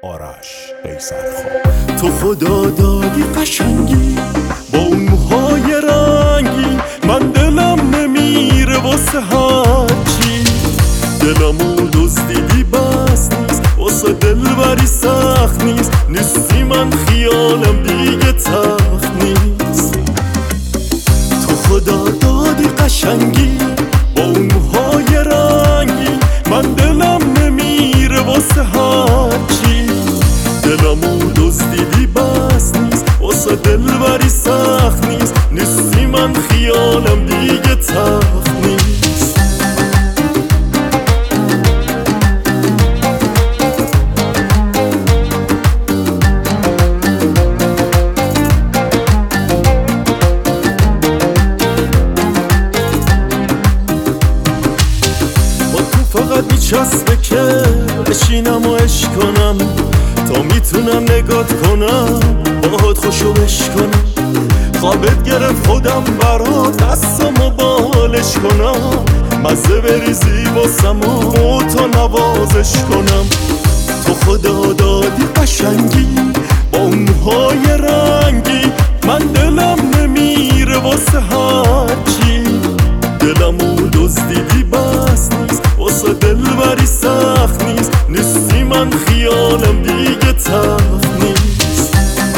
آرش قیصرخان. تو خدا دادی قشنگی با اون موهای رنگی، من دلم نمیره واسه هرچی. دلمو دزدیدی بس نیست، واسه دلبری سخت نیست. نیستی من خیالم دیگه تخت نیست. تو خدا دادی قشنگی با اون موهای رنگی، من دلم نمیره واسه هرچی. دلمو دزدیدی بس نیست، واسه دلبری سخت نیست. نیستی من خیالم دیگه تخت نیست. با تو فقط میچسبه که بشینم و عشق کنم، تا میتونم نگات کنم باهات خوشو بش کنم. خوابت گرفت خودم برات دستم و بالش کنم، مزه بریزی واسم و تا نوازش کنم. تو خدا دادی قشنگی با اون موهای رنگی، من دلم نمیره واسه هرچی. دلمو دزدیدی بس نیست، واسه دلبری سخت نیست. نیستی من خیالم دیگه تخت نیست.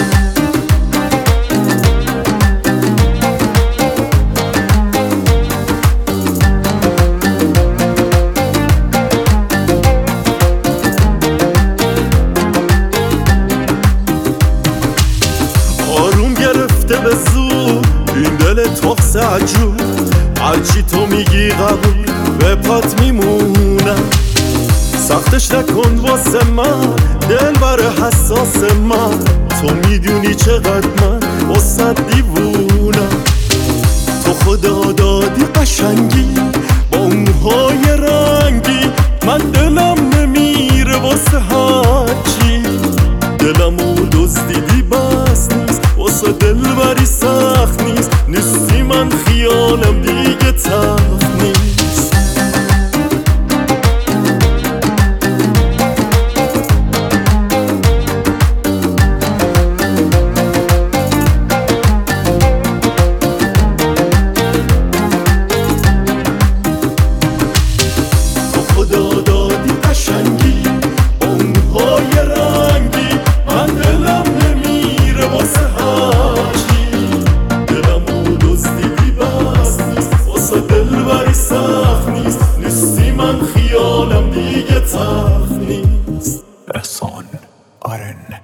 آروم گرفته به زور این دل تخص عجور، هرچی تو میگی قبول به پات میمونم. سختش نکن واسه من دل بر حساس من، تو میدونی چقدر من واسه دیوونم. تو خدا دادی قشنگی با اون موهای رنگی، من دلم نمیره واسه هرچی. دلمو دزدیدی بس نیست، واسه دلبری سخت نیست. نیستی من خیالم دیگه تخت نیست. تو خدا دادی قشنگی با اون موهای رنگی، من دلم نمیره واسه هرچی. دلمو دزدیدی بس نیست، واسه دلبری سخت نیست. نیستی من خیالم دیگه تخت نیست. احسان آرن.